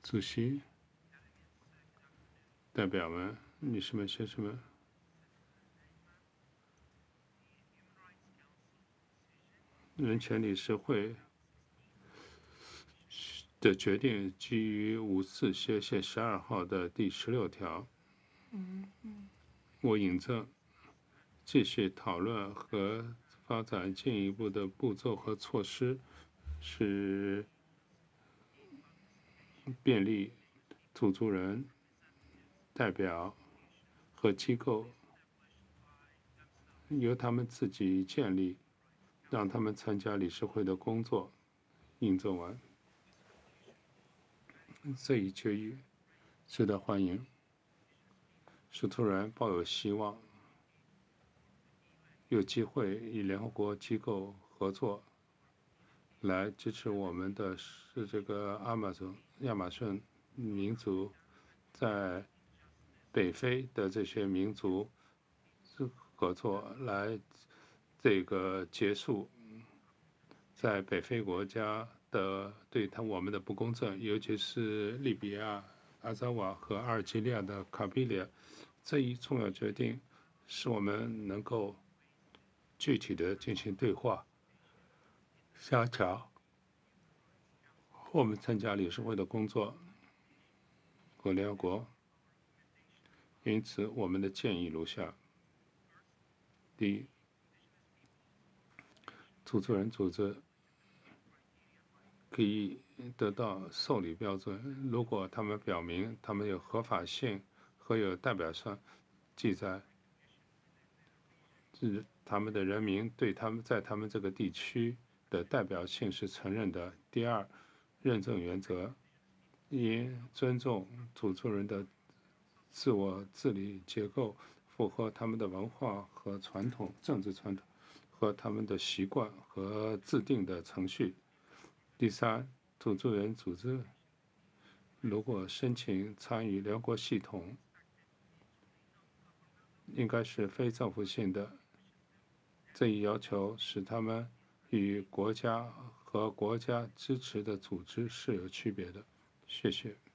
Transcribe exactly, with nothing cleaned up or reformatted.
主席、代表们、女士们、先生们，人权理事会的决定基于五四学线十二号的第十六条。我引证继续讨论和发展进一步的步骤和措施，是便利土著人代表和机构由他们自己建立，让他们参加理事会的工作。引证完，这一决议值得欢迎。使土人抱有希望，有机会与联合国机构合作，来支持我们的是这个阿马逊亚马逊民族在北非的这些民族合作，来这个结束在北非国家的对他我们的不公正，尤其是利比亚阿扎瓦和阿尔及利亚的卡比利亚。这一重要决定使我们能够具体的进行对话，加强我们参加理事会的工作和联合国。因此，我们的建议如下：第一，土著人组织可以得到受理标准，如果他们表明他们有合法性和有代表上记载，是他们的人民对他们在他们这个地区的代表性是承认的。第二，认证原则应尊重土著人的自我治理结构，符合他们的文化和传统、政治传统和他们的习惯和制定的程序。第三，土著人组织如果申请参与联合国系统，应该是非政府性的。这一要求使他们与国家和国家支持的组织是有区别的。谢谢。